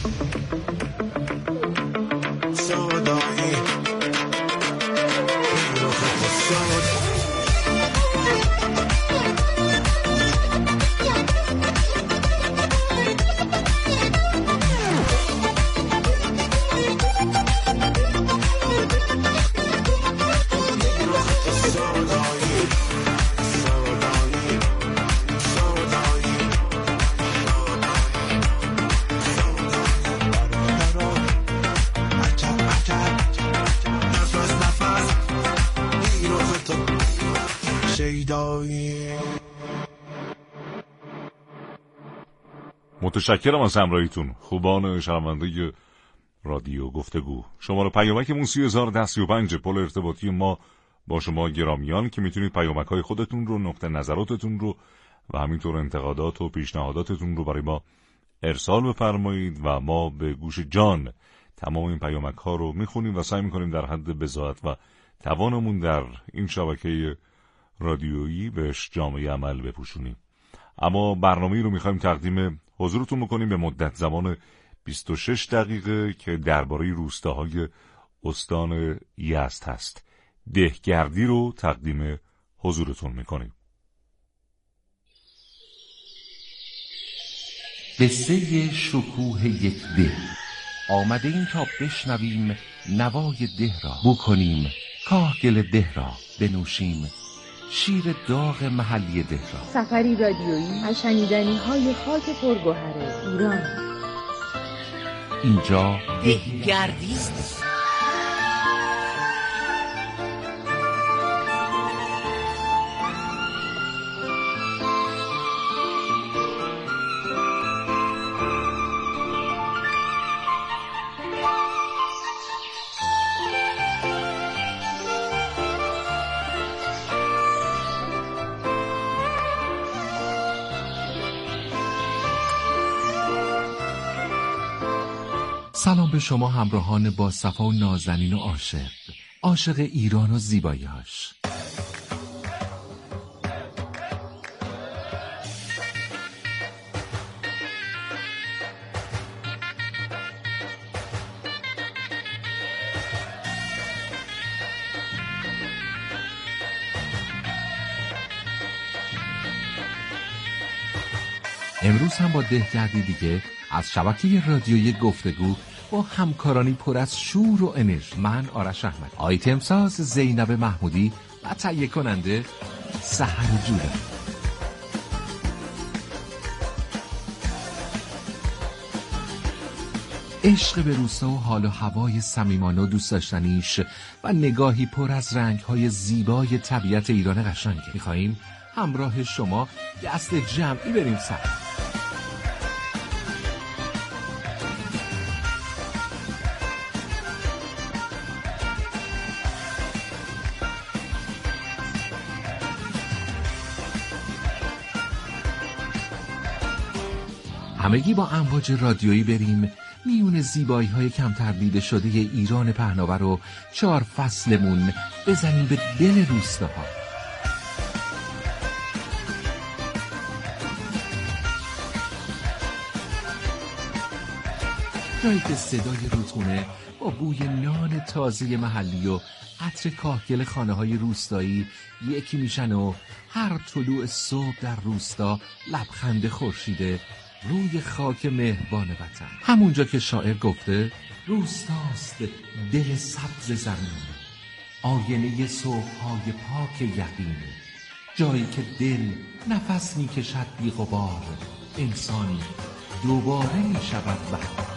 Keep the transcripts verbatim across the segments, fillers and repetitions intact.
متشکرم از همراهیتون خوبان شنونده رادیو گفتگو. شماره پیامک مون سی هزار و سی و پنج پل ارتباطی ما با شما گرامیان که میتونید پیامک های خودتون رو، نقطه نظراتتون رو و همینطور انتقادات و پیشنهاداتتون رو برای ما ارسال بفرمایید و ما به گوش جان تمام این پیامک ها رو میخونیم و سعی میکنیم در حد بضاعت و توانمون در این شبکه رادیویی بهش جامعه عمل بپوشونیم. اما برنامه‌ای رو میخوایم تقدیم حضورتون بکنیم به مدت زمان بیست و شش دقیقه که درباره روستاهای استان یزد هست. دهگردی رو تقدیم حضورتون میکنیم. قصه شکوه یک ده. آمده این تا بشنویم نوای ده را، بو کنیم کاهگل ده را، بنوشیم شیر داغ محلی ده را. سفری رادیویی از شنیدنی های خاک پرگوهر ایران. اینجا دهگردی است. سلام به شما همراهان با صفا و نازنین و عاشق، عاشق ایران و زیبایی‌هاش. امروز هم با دهگردی دیگه از شبکه رادیویی گفتگو با همکارانی پر از شور و انرژی. من آرش احمد، آیتم ساز زینب محمودی و تهیه کننده سحر جوده. عشق به روستا و حال و هوای صمیمانه و دوست داشتنیش و نگاهی پر از رنگ‌های زیبای طبیعت ایران قشنگ. می‌خوایم همراه شما دست جمعی بریم سر. همگی با امواج رادیویی بریم میون زیبایی های کمتر دیده شده ایران پهناور رو چهار فصلمون بزنیم به دل روستاها. جایی که صدای رودخونه با بوی نان تازه محلی و عطر کاهگل خانه های روستایی یکی میشن و هر طلوع صبح در روستا لبخند خورشید روی خاک مهربان وطن. همونجا که شاعر گفته روستاست دل سبز زمین، آینه صبح‌های پاک یقین، جایی که دل نفس می‌کشد بی غبار، انسان دوباره می‌شود بهار.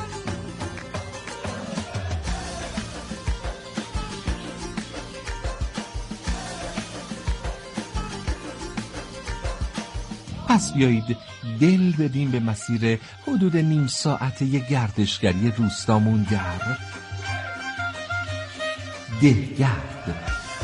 پس بیایید دل بدیم به مسیر حدود نیم ساعته گردشگری روستامون در دهگرد.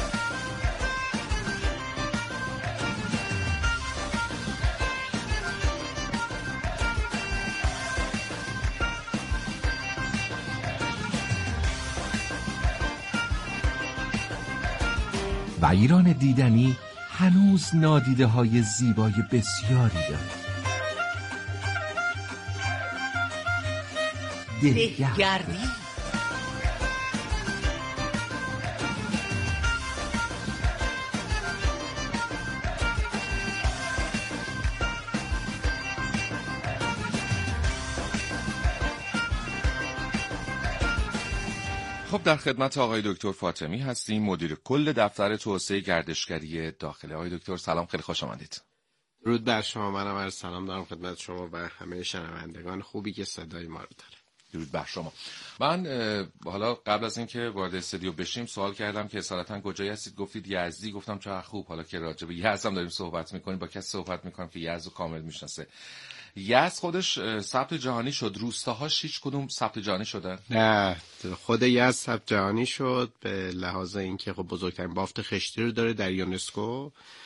و ایران دیدنی هنوز نادیده های زیبای بسیاری دارد. دهگردی. خب در خدمت آقای دکتر فاطمی هستیم، مدیر کل دفتر توسعه گردشگری داخلی. آقای دکتر سلام، خیلی خوش آمدید. درود بر شما. منم عرض سلام دارم خدمت شما و همه شنوندگان خوبی که صدای ما رو داره. درود بر شما. من حالا قبل از اینکه وارد استودیو بشیم سوال کردم که اصالتا کجایی هستید، گفتید یزدی. گفتم چقدر خوب، حالا که راجع به یزد هم داریم صحبت می‌کنیم، با کسی صحبت می‌کنم که یزد رو کامل می‌شناسه. یزد خودش ثبت جهانی شد، روستاهاش هیچ کدوم ثبت جهانی شدن؟ نه، خود یزد ثبت جهانی شد به لحاظ اینکه خب بزرگترین بافت خشتی رو داره در یونسکو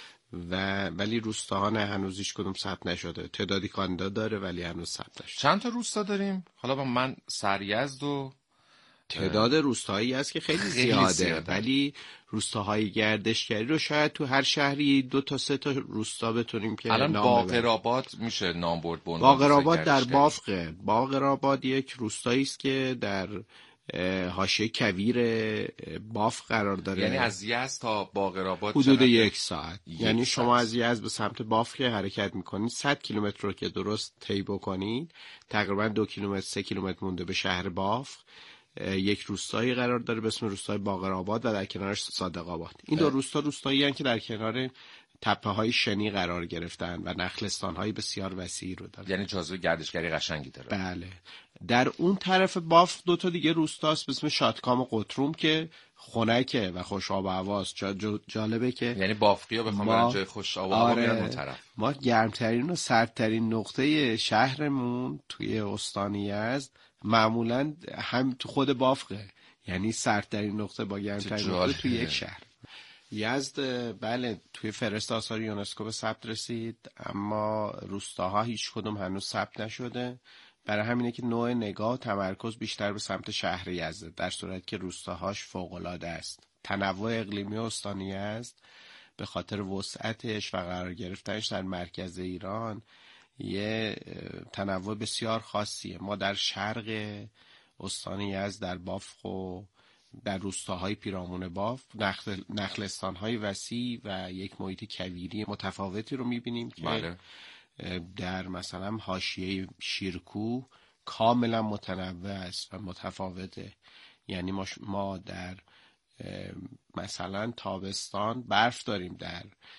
و ولی روستاها نه، هنوز هیچ کدوم ثبت نشده. تعدادی کاندید داره ولی هنوز ثبت نشده. چند تا روستا داریم؟ حالا با من سریزد و تعداد روستاهایی هست که خیلی, خیلی زیاده, زیاده ولی روستاهای گردشگری رو شاید تو هر شهری دو تا سه تا روستا بتونیم که الان باقرآباد میشه نام برد. باقرآباد در بافقه. باقرآباد یک روستایی است که در حاشیه کویر بافق قرار داره. یعنی از یزد تا باقرآباد حدود یک ساعت. یک یعنی ساعت. شما از یزد به سمت بافق حرکت میکنید، صد کیلومتر رو که درست طی بکنید تقریبا دو کیلومتر سه کیلومتر مونده به شهر بافق یک روستایی قرار داره به اسم روستای باقرآباد و در کنارش صادق آباد. این دو روستا روستایی هستند که در کنار تپه‌های شنی قرار گرفتن و نخلستان‌های بسیار وسیعی رو دارن. یعنی جاذبه گردشگری قشنگی داره. بله. در اون طرف بافق دو تا دیگه روستاست به اسم شادکام و قطروم که خنکه و خوش آب و هواست. جا جالبه که یعنی بافقی‌ها بخوام برن جای خوش آب و هوا میرن اون طرف. ما گرمترین و سردترین نقطه شهرمون توی استان یزد معمولاً هم تو خود بافقه، یعنی سردترین نقطه با گرمترین نقطه توی یک شهر. یزد بله توی فهرست آثار یونسکو به ثبت رسید، اما روستاها هیچ کدوم هنوز ثبت نشده. برای همینه که نوع نگاه تمرکز بیشتر به سمت شهر یزد، در صورت که روستاهاش فوق‌العاده است. تنوع اقلیمی استان یزد به خاطر وسعتش و قرار گرفتنش در مرکز ایران یه تنوع بسیار خاصیه. ما در شرق استان یزد در بافق و در روستاهای پیرامون بافق نخل نخلستان‌های وسیع و یک محیط کویری متفاوتی رو می‌بینیم که بله. در مثلا حاشیه شیرکوه کاملا متنوع است و متفاوته. یعنی ما, ما در مثلا تابستان برف داریم در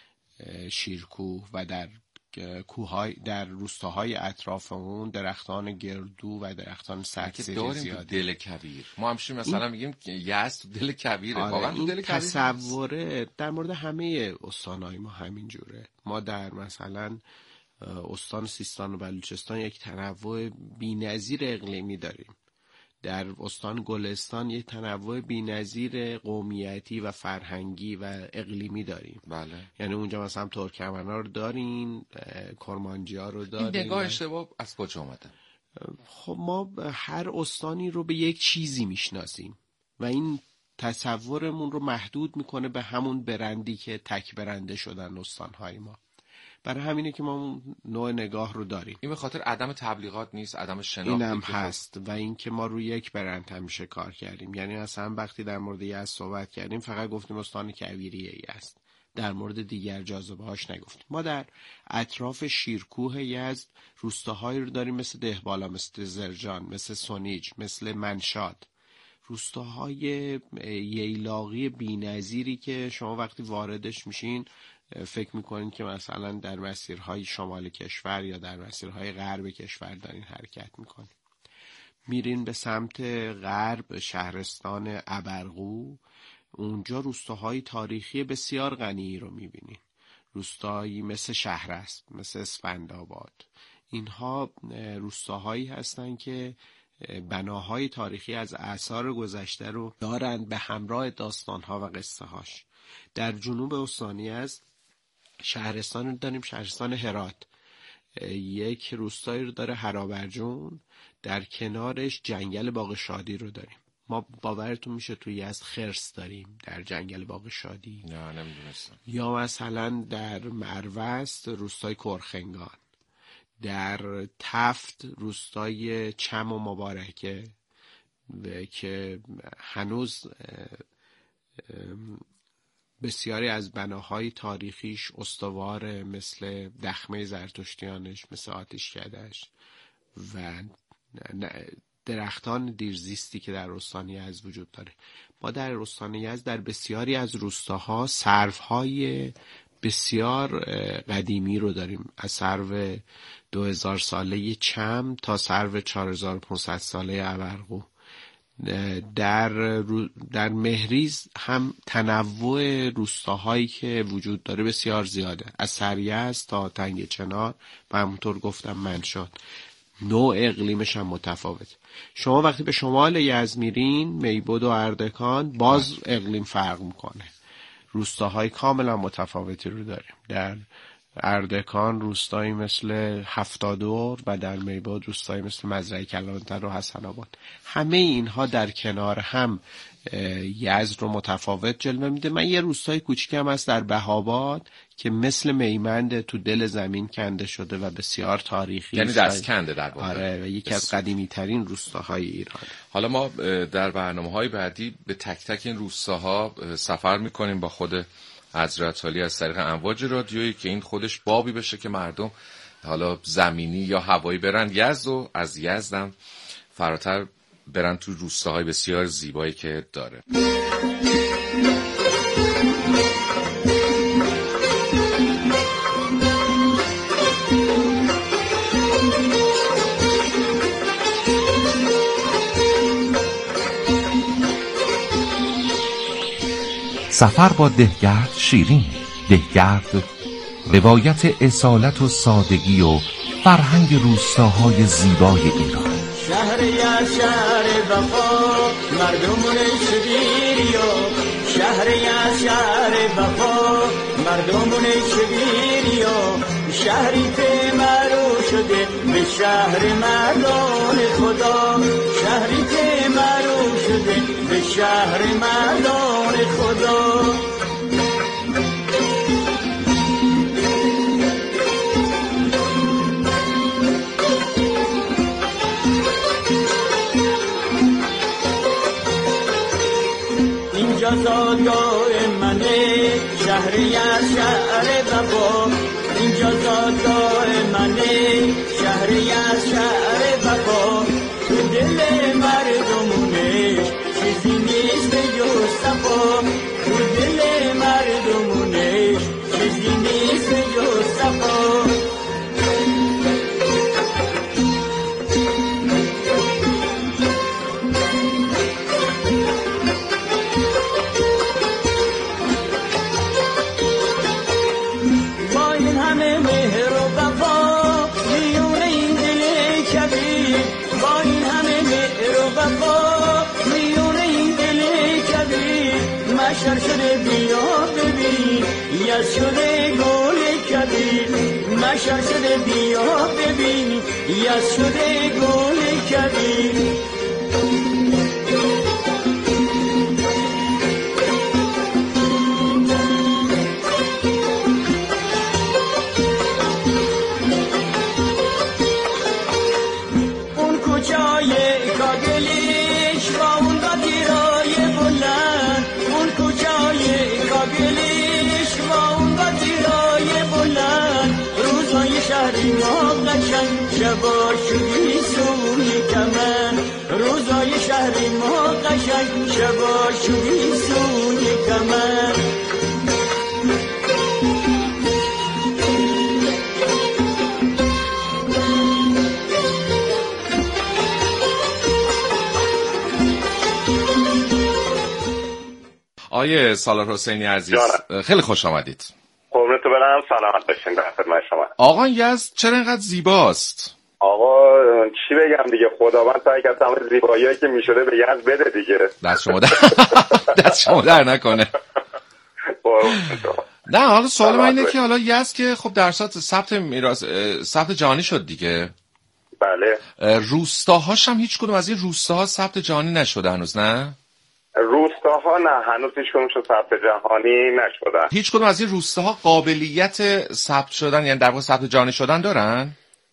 شیرکوه و در کوههای در روستاهای اطراف اون درختان گردو و درختان سبزی زیاده. دل کویر ما همش مثلا میگیم یزد دل کویره. آره واقعا این دل کویر تصوره در مورد همه استانهای ما همین جوره. ما در مثلا استان سیستان و بلوچستان یک تنوع بی‌نظیر اقلیمی داریم. در استان گلستان یک تنوع بی‌نظیر قومیتی و فرهنگی و اقلیمی داریم. بله. یعنی اونجا مثلا ترکمن‌ها رو دارین، کرمانجی‌ها رو دارین. این نگاه اشتباه از کجا اومده؟ خب ما هر استانی رو به یک چیزی میشناسیم و این تصورمون رو محدود میکنه به همون برندی که تک برنده شدن استان‌های ما. برای همینه که ما نوع نگاه رو داریم. این به خاطر عدم تبلیغات نیست، عدم شناختی اینم هست و اینکه ما روی یک برند همیشه کار کردیم. یعنی مثلا وقتی در مورد یزد صحبت کردیم فقط گفتیم استان کویری است، در مورد دیگر جاذبه‌هاش نگفتیم. ما در اطراف شیرکوه یزد روستاهایی رو داریم مثل دهبالا، مثل زرجان، مثل سونیج، مثل منشاد. روستاهای ییلاقی بی‌نظیری که شما وقتی واردش میشین فکر میکنین که مثلا در مسیرهای شمال کشور یا در مسیرهای غرب کشور دارین حرکت میکنین. میرین به سمت غرب شهرستان ابرقو، اونجا روستاهای تاریخی بسیار غنی رو میبینین. روستایی مثل شهرست، مثل اسفندآباد. اینها روستاهایی هستن که بناهای تاریخی از آثار گذشته رو دارند به همراه داستانها و قصه هاش. در جنوب استان یزد شهرستان رو داریم، شهرستان هرات. یک روستایی رو داره هرابرجون، در کنارش جنگل باغ شادی رو داریم. ما باورتون میشه توی یزد خرس داریم در جنگل باغ شادی؟ نه نمیدونستم. یا مثلا در مروست روستای کرخنگان، در تفت روستای چم و مبارکه که هنوز بسیاری از بناهای تاریخیش استواره، مثل دخمه زرتشتیانش، مثل آتشکده‌اش و درختان دیرزیستی که در استان یزد وجود داره. ما در استان یزد در بسیاری از روستاها سروهای بسیار قدیمی رو داریم، از سرو دو هزار ساله چم تا سرو چهار هزار و پانصد ساله ابرقو. در در مهریز هم تنوع روستاهایی که وجود داره بسیار زیاده، از سریز تا تنگ چنار و همونطور گفتم منشاد. نوع اقلیمش هم متفاوت. شما وقتی به شمال یزد میرین، میبود و اردکان، باز اقلیم فرق میکنه. روستاهای کاملا متفاوتی رو داریم. در اردکان روستایی مثل هفتادور و در میبود روستایی مثل مزرعه کلانتر و حسن آباد. همه اینها در کنار هم یزد رو متفاوت جلوه میده. من یه روستای کوچیکم هست در بهاباد که مثل میمند تو دل زمین کنده شده و بسیار تاریخی، یعنی دست کنده در واقع. آره، و یکی از قدیمی ترین روستاهای ایران. حالا ما در برنامه‌های بعدی به تک تک این روستاها سفر میکنیم با خود حضرت علی از طریق امواج رادیویی که این خودش بابی بشه که مردم حالا زمینی یا هوایی برن یزد و از یزدم فراتر برن تو روستاهای بسیار زیبایی که داره. سفر با دهگرد شیرین. دهگرد روایت اصالت و سادگی و فرهنگ روستاهای زیبای ایران. شهر یا شهر وفا مردمون شبیریو، شهر یا شهر وفا مردمون شبیریو، شهری که معروف شده به شهر مردان خدا، شهری که معروف شده به شهر مردان خدا. اینجا زادگاه منه، شهر یا شهر وفا، اینجا زادگاه منه، شهر یا شهر وفا، تو دل مردمونه چیزی نیست جز صفا، تو دل مردمونه چیزی نیست جز صفا. مشر شده بیا ببین یز شده گل کبیر، مشر شده بیا ببین یز شده گل کبیر. اون کوچای کاگلیش با اون باتیرای بلند، اون کوچای کاگلیش با اون باتیرای بلند، روزای شهری ما قشنگ شبا شدی سوی کمن، روزای شهری ما قشنگ شبا شدی سوی کمن. آیه سالار حسینی عزیز جانم. خیلی خوش آمدید. قربونت برم، سلامت باشین. در خدمت شما. آقا یزد چرا اینقدر زیباست؟ آقا چی بگم دیگه، خداوند سعی کرد تمام زیباییایی که میشده به یزد بده دیگه. دست شما در دست شما در نکنه. نه حالا سوال من اینه که حالا یزد که خب در سطح ثبت میراث ثبت جهانی شد دیگه. بله. روستاهاش هم هیچ کدوم از این روستاها ثبت جهانی نشده هنوز، نه؟ روستاها نه، هنوز هیچ کدومشون ثبت جهانی نشدن. هیچ کدوم از این روستاها قابلیت ثبت شدن، یعنی در واقع ثبت جهانی شدن دارن؟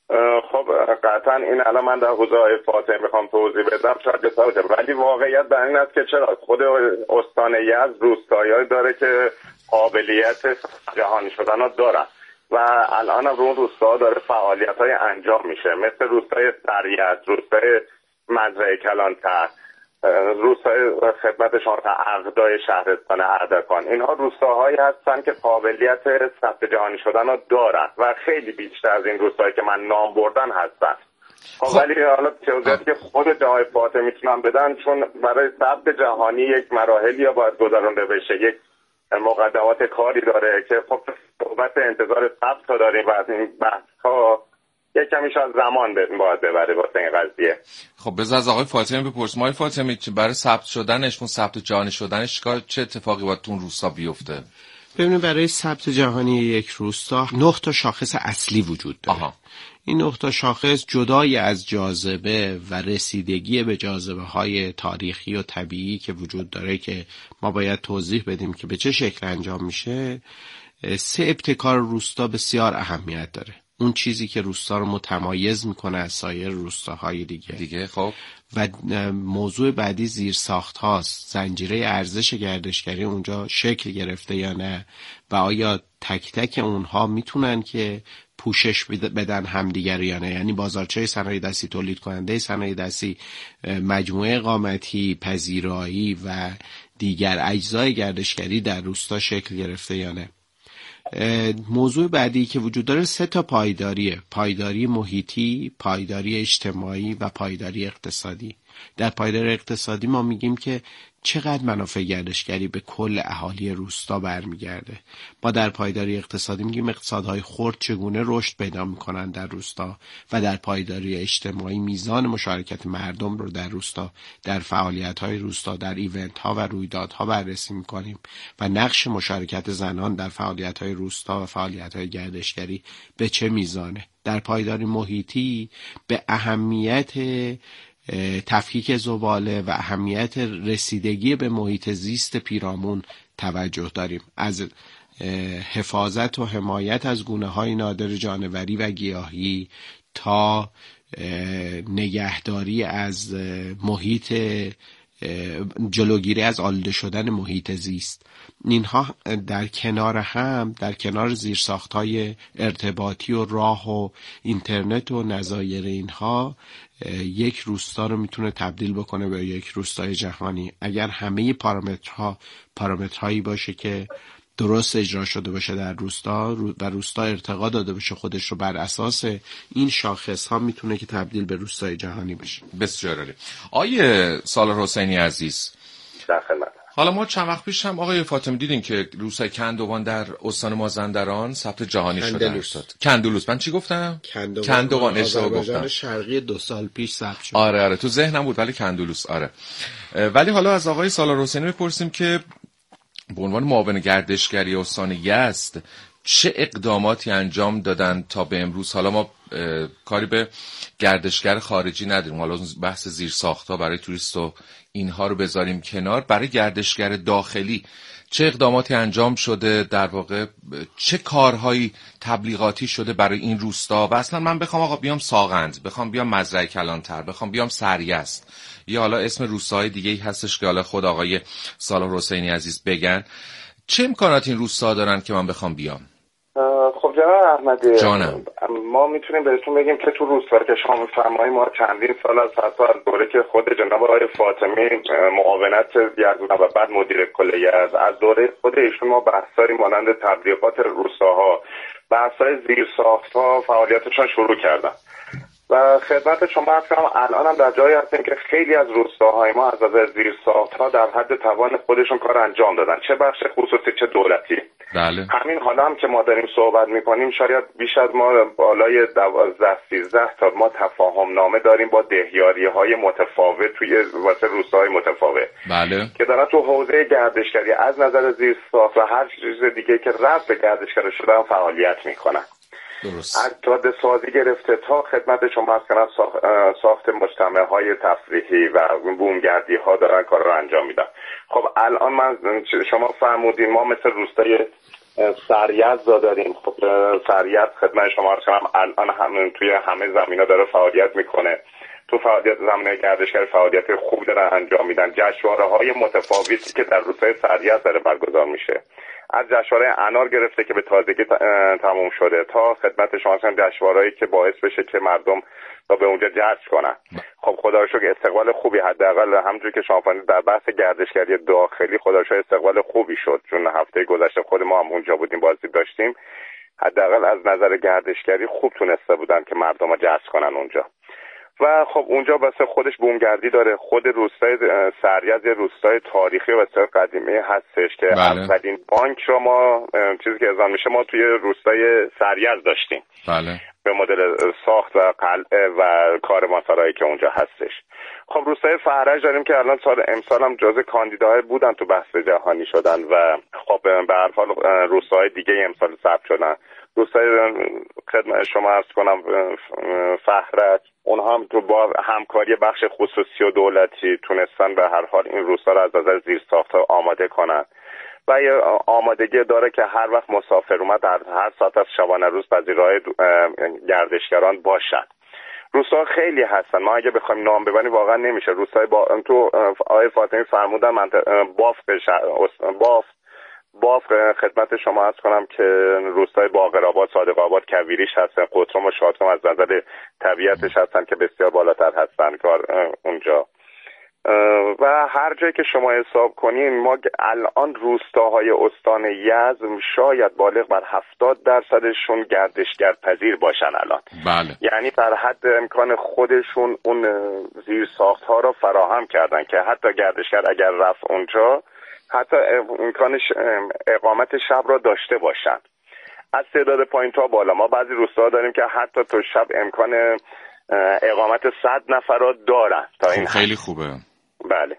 خب قطعا این الان من در حوزه های فاطمه میخوام توضیح بدم شاید بسازه، ولی واقعیت بر این است که چرا خود استان یزد روستایی داره که قابلیت جهانی شدن ها دارن و الان رو اون روستا داره فعالیت های انجام میشه، مثل روستای سریعت، روستای مزرعه کلانتر، روستای خدمت شما عقدای شهرستان اردکان. اینها روستاهایی هستن که قابلیت ثبت جهانی شدن رو دارن و خیلی بیشتر از این روستایی که من نام بردن هستن. خب ولی حالا توضیحاتی که خود جای فاطمه میتونن بدن، چون برای ثبت جهانی یک مراحلی یا باید گذرانده بشه، یک مقدمات کاری داره که خب صحبت انتظار ثبت ها داریم و از این بحث ها یک کمی شاید زمان باید ببره واسه این قضیه. خب بذار از آقای فاطمه بپرسیم. آقای فاطمه برای ثبت شدنش، اون ثبت جهانی شدنش چه اتفاقی باید تو اون روستا بیفته؟ ببینید برای ثبت جهانی یک روستا نه تا شاخص اصلی وجود داره. آها. این نه تا شاخص جدای از جاذبه و رسیدگی به جاذبه های تاریخی و طبیعی که وجود داره که ما باید توضیح بدیم که به چه شکل انجام میشه، سه ابتکار روستا بسیار اهمیت داره. اون چیزی که روستا رو متمایز میکنه از سایر روستاهای دیگه دیگه خب و موضوع بعدی زیرساخت هاست. زنجیره ارزش گردشگری اونجا شکل گرفته یا نه و آیا تک تک اونها میتونن که پوشش بدن همدیگر یا نه، یعنی بازارچه صنایع دستی، تولید کننده صنایع دستی، مجموعه اقامتی، پذیرایی و دیگر اجزای گردشگری در روستا شکل گرفته یا نه. موضوع بعدی که وجود داره سه تا پایداریه: پایداری محیطی، پایداری اجتماعی و پایداری اقتصادی. در پایداری اقتصادی ما میگیم که چقدر منافع گردشگری به کل اهالی روستا برمیگرده. ما در پایداری اقتصادی میگیم اقتصادهای خرد چگونه رشد پیدا میکنن در روستا و در پایداری اجتماعی میزان مشارکت مردم رو در روستا در فعالیت‌های روستا، در ایونت‌ها و رویدادها بررسی میکنیم و نقش مشارکت زنان در فعالیت‌های روستا و فعالیت‌های گردشگری به چه میزانه. در پایداری محیطی به اهمیت تفکیک زباله و اهمیت رسیدگی به محیط زیست پیرامون توجه داریم، از حفاظت و حمایت از گونه‌های نادر جانوری و گیاهی تا نگهداری از محیط، جلوگیری از آلوده شدن محیط زیست. اینها در کنار هم، در کنار زیرساخت‌های ارتباطی و راه و اینترنت و نظایر اینها، یک روستا رو میتونه تبدیل بکنه به یک روستای جهانی اگر همه پارامترها پارامترهایی باشه که درست اجرا شده باشه در روستا و روستا ارتقا داده باشه خودش رو بر اساس این شاخص ها، میتونه که تبدیل به روستای جهانی بشه. بسیار عالی. آیه سالار حسینی عزیز، در خدمت. حالا ما چند وقت پیش هم آقای فاطمی دیدین که روستای کندوان در استان مازندران ثبت جهانی شده است. کندولوس. من چی گفتم؟ کندوان. کندوان اشتباه گفتم. شرقی دو سال پیش ثبت شد. آره آره تو ذهنم بود ولی کندولوس. آره. ولی حالا از آقای سالار حسینی بپرسیم که به عنوان معاون گردشگری استان یزد چه اقداماتی انجام دادن تا به امروز؟ حالا ما کاری به گردشگر خارجی نداریم، حالا بحث زیرساخت‌ها برای توریست و اینها رو بذاریم کنار. برای گردشگر داخلی چه اقداماتی انجام شده؟ در واقع چه کارهایی تبلیغاتی شده برای این روستا؟ و اصلا من بخوام آقا بیام ساغند، بخوام بیام مزرعه کلانتر، بخوام بیام سریست، یا حالا اسم روستاهای دیگه‌ای هستش که حالا خود آقای سالار حسینی عزیز بگن، چه امکاناتی این روستا دارن که من بخوام بیام؟ خب جناب احمدی، جانم. ما میتونیم بهتون بگیم که تو روستا که شما میفرمایید ما چندین سال از حتی از دوره که خود جناب آقای فاطمی معاونت یزد و بعد مدیر کل یزد، از دوره خود ایشون ما بحثایی مانند تبلیغات روستاها، بحثای زیرساخت‌ها فعالیتشون شروع کردن و خدمت شما عرض کنم الان هم در جایی هستیم که خیلی از روستاهای ما از نظر زیرساخت‌ها در حد توان خودشون کار انجام دادن، چه بخش خصوصی چه دولتی. بله. همین حالا هم که ما داریم صحبت میکنیم شاید بیش از ما بالای دوازده سیزده تا ما تفاهم نامه داریم با دهیاری های متفاوت توی واسه روستاهای متفاوت. بله. که دارن تو حوزه گردشگری از نظر زیرساخت و هر چیز دیگه که ربط به گردشگری شده هم فعالیت میکنن. درست. از جاده سازی گرفته تا خدمت شما از کنم ساخت مجتمع های تفریحی و بومگردی ها دارن کار رو انجام میدن. خب الان من شما فرمودین ما مثل روستای سریزد داریم. خب سریزد خدمت شما عرض کنم الان هم توی همه زمینا داره فعالیت میکنه. تو فعالیت زمینه گردشگری فعالیت خوب دارن انجام میدن. جشنواره‌های متفاوتی که در روستای سریزد داره برگزار میشه، از جشنواره انار گرفته که به تازگی تموم شده تا خدمت شما جشنواره‌ای که باعث بشه که مردم تا به اونجا جذب کنن. خب خدا رو شکر استقبال خوبی، حداقل همونجوری که شما فرمودید در بحث گردشگری داخلی خدا رو شکر استقبال خوبی شد، چون هفته گذشته خود ما هم اونجا بودیم بازدید داشتیم. حداقل از نظر گردشگری خوب تونسته بودن که مردم رو جذب کنن اونجا. و خب اونجا واسه خودش بومگردی داره. خود روستای سریزد یه روستای تاریخی و بسیار قدیمی هستش که اولین بانک رو ما چیزی که اعلام میشه ما توی روستای سریزد داشتیم. بله. به مدل ساخت و قلعه و کاروانسرایی که اونجا هستش. خب روستای فرج داریم که الان سال امسال هم جزو کاندیداهای بودن تو بحث جهانی شدن و خب به هر حال روستاهای دیگه امسال ثبت شدن. روستای خدمت شما عرض کنم فهرج، اونها هم تو با همکاری بخش خصوصی و دولتی تونستن به هر حال این روستا رو از نظر زیرساخت‌ها آماده کنن و یه آمادگی داره که هر وقت مسافر اومد در هر ساعت از شبانه روز پذیرای گردشگران باشن. روستا خیلی هستن، ما اگه بخوایم نام ببریم واقعا نمیشه. روستای با تو آقای فاطمی فرمودن منطقه باف باف باف خدمت شما عرض کنم که روستای باقرآباد، صادق آباد، کویریش هستن، قطرم و شادرم از نظر طبیعتش هستن که بسیار بالاتر هستن کار اونجا. و هر جایی که شما حساب کنین ما الان روستاهای استان یزد شاید بالغ بر هفتاد درصدشون گردشگر پذیر باشن الان. بله. یعنی در حد امکان خودشون اون زیرساخت‌ها رو فراهم کردن که حتی گردشگر اگر رفت اونجا حتی امکان اقامت شب را داشته باشن. از تعداد پایین تا بالا ما بعضی روستاها داریم که حتی تو شب امکان اقامت صد نفر را دارن تا این خیلی خوبه. بله.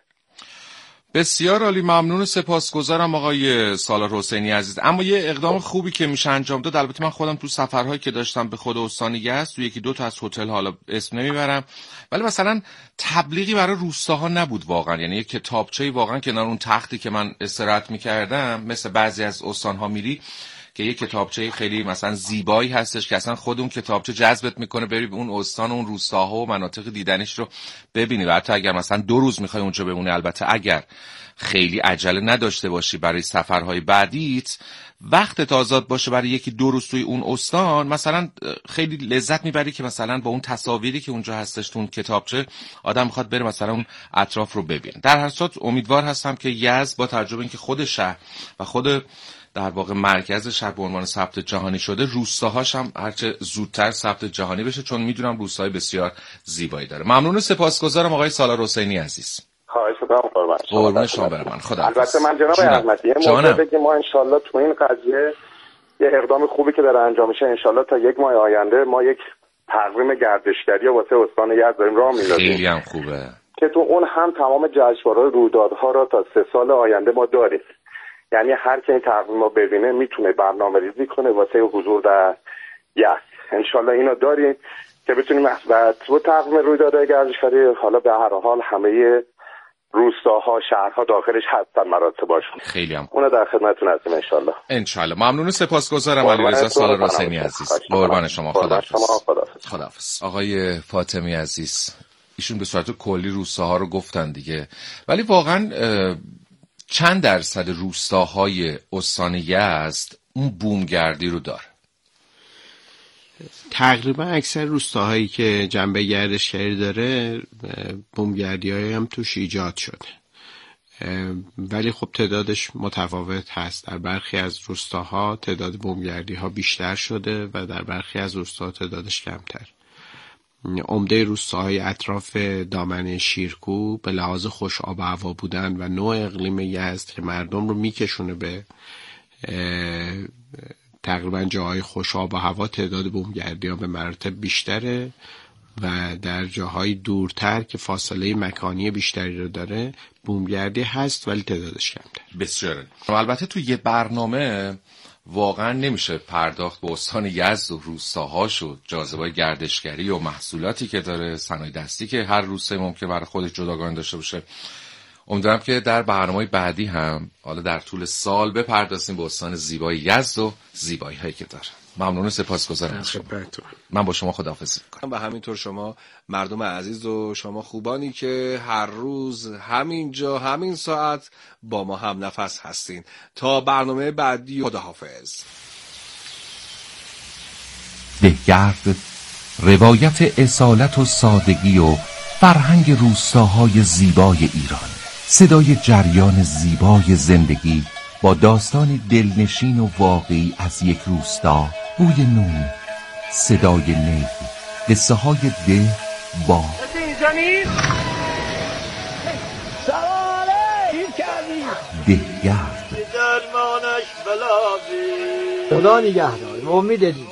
بسیار عالی، ممنون و سپاسگزارم آقای سالار حسینی عزیز. اما یه اقدام خوبی که میشه انجام داد، البته من خودم تو سفرهایی که داشتم به خود استان یزد تو یکی دو تا از هتل، حالا اسم نمیبرم، ولی مثلا تبلیغی برای روستاها نبود واقعا. یعنی یه کتابچه‌ای واقعا کنار اون تختی که من استراحت میکردم مثل بعضی از استانها میری که یه کتابچه خیلی مثلا زیبایی هستش که اصلا خود اون کتابچه جذبت میکنه بری اون استان و اون روستاها و مناطق دیدنش رو ببینی و حتی اگر مثلا دو روز میخوای اونجا بمونی، البته اگر خیلی عجله نداشته باشی برای سفرهای بعدیت، وقتت آزاد باشه برای یکی دو روز توی اون استان، مثلا خیلی لذت میبری که مثلا با اون تصاویری که اونجا هستش تو اون کتابچه آدم میخواد بره مثلا اون اطراف رو ببینه. در هر صورت امیدوار هستم که یزد با توجه به اینکه خود شهر و خود در واقع مرکز شهر به عنوان ثبت جهانی شده، روستاهاش هم هرچه زودتر ثبت جهانی بشه، چون میدونم روستاهای بسیار زیبایی داره. ممنون و سپاسگزارم آقای سالار حسینی عزیز. خواهش می‌کنم قربان شما. قربون شما برم من. خدا البته من جناب احمدی یه موضوع که ما انشالله تو این قضیه یه اقدام خوبی که داره انجام میشه، انشالله تا یک ماه آینده ما یک تقویم گردشگری واسه استان یزد داریم راه میندازیم. خیلی هم خوبه که تو اون هم تمام جشنواره‌های رویدادها را تا سه سال آینده ما داریم. یعنی هر که این تقویم رو ببینه میتونه برنامه ریزی کنه واسه حضور در یزد. انشالله اینو داریم که بتونیم و تو تقویم رویدادهای گردشگری حالا به هر حال همه روستاها شهرها داخلش هستن مراتباشون. خیلی هم اونو در خدمتتون هستیم انشالله. انشالله. ممنون و سپاسگزارم علیرضا سالار حسینی عزیز. قربان شما. خداحافظ. خداحافظ. آقای فاطمی عزیز، ایشون به صورت کلی روستاها رو گفتن دیگه، ولی واقعا چند درصد روستاهای استان یزد اون بومگردی رو داره؟ تقریبا اکثر روستاهایی که جنبه گردشگری داره بومگردی های هم توش ایجاد شده، ولی خب تعدادش متفاوت هست. در برخی از روستاها تعداد بومگردی ها بیشتر شده و در برخی از روستاها تعدادش کمتر. عمده روستاهای اطراف دامنه شیرکوه به لحاظ خوش آب و هوا بودن و نوع اقلیم یزد که مردم رو میکشونه به تقریبا جاهای خوش آب و هوا، تعداد بومگردی ها به مراتب بیشتره و در جاهای دورتر که فاصله مکانی بیشتری رو داره بومگردی هست ولی تعدادش کمتر. بسیار. البته تو یه برنامه واقعا نمیشه پرداخت به استان یزد و روستاهاش و جاذبه‌های گردشگری و محصولاتی که داره، صنایع دستی که هر روسته ممکن برای خودش جداگانه داشته باشه. امیدوارم که در برنامه‌های بعدی هم حالا در طول سال بپردازیم به استان زیبای یزد و زیبایی هایی که داره. ممنون و سپاسگزارم از شما. من با شما خداحافظی می‌کنم. و همینطور شما مردم عزیز و شما خوبانی که هر روز همینجا همین ساعت با ما هم نفس هستین. تا برنامه بعدی خداحافظ. دهگرد، روایت اصالت و سادگی و فرهنگ روستاهای زیبای ایران، صدای جریان زیبای زندگی با داستانی دلنشین و واقعی از یک روستا، بوی نون، صدای نی، قصه های ده با دهگرد. خدا نگهدار. امید دیدم.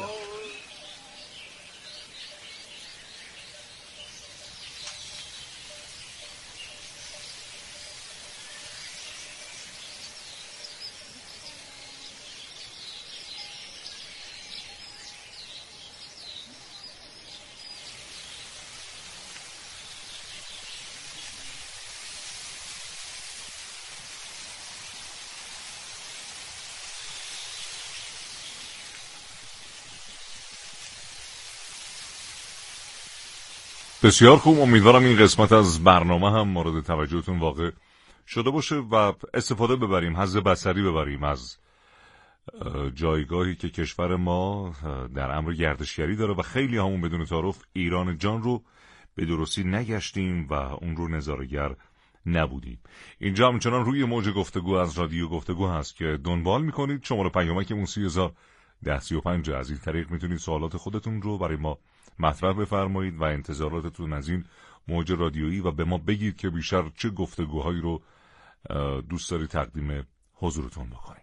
بسیار خوب. امیدوارم این قسمت از برنامه هم مورد توجهتون واقع شده باشه و استفاده ببریم، حظ بصری ببریم از جایگاهی که کشور ما در امر گردشگری داره و خیلی همون بدون تعارف ایران جان رو به درستی نگشتیم و اون رو نظاره‌گر نبودیم. اینجا همچنان روی موج گفتگو از رادیو گفتگو هست که دنبال میکنید. شماره پیامک موسی هزار ده سی و پنج از این طریق میتونید سوالات خودتون رو برای ما مطرح بفرمایید و انتظاراتتون از این موج رادیویی و به ما بگید که بیشتر چه گفتگوهایی رو دوست دارید تقدیم حضورتون بکنیم.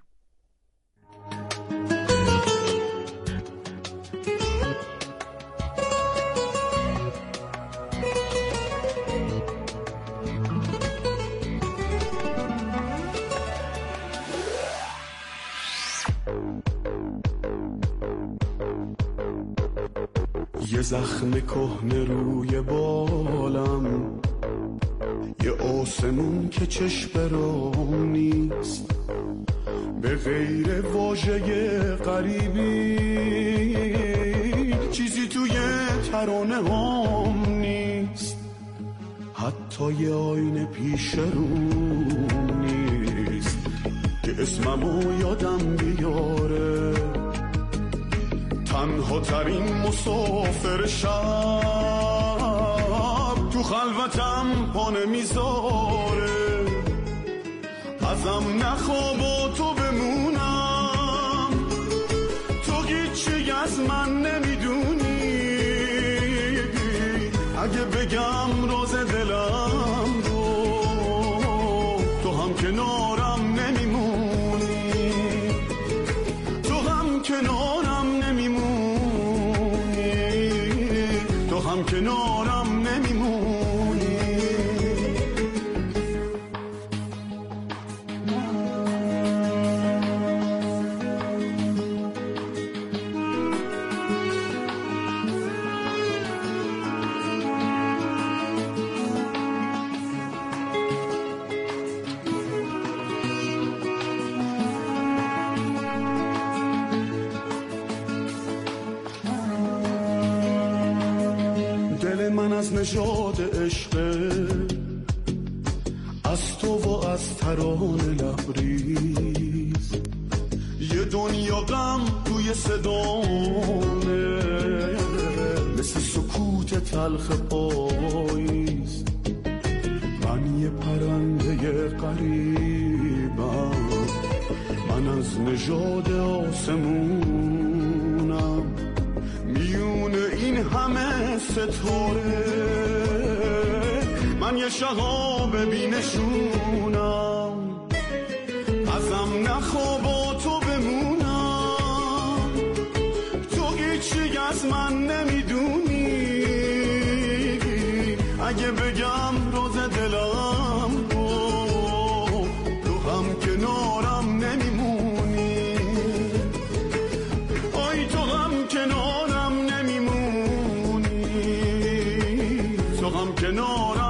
یه زخم کهنه روی بالم، یه آسمون که چشم برام نیست، به غیر واژه غریبی چیزی توی ترانه هم نیست، حتی یه آینه پیش روم نیست که اسممو یادم بیاره. تنها ترین مسافر شب تو خلوتم پا نمیذاره، ازم نخوا با تو بمونم، تو هیچی از من نمیدونی، اگه بگم راز دلم رو تو هم کنارم نمیمونی، تو هم کنارم نمیمونی، تو هم کنارم نمیمونی. من از نژاد عشق، از تو و از ترانه لبریز، یه دنیا غم توی صدامه، مثل سکوت تلخ پاییز. من یه پرنده غریبم، من از نژاد آسمونم، میون این همه ستاره من یه شهاب بینشونم، ازم نخوا با تو بمونم، تو هیچی از من نمیدونی، اگه بگم روز دلم رو تو هم کنارم نمیمونی، آی تو هم کنارم نمیمونی، تو هم کنارم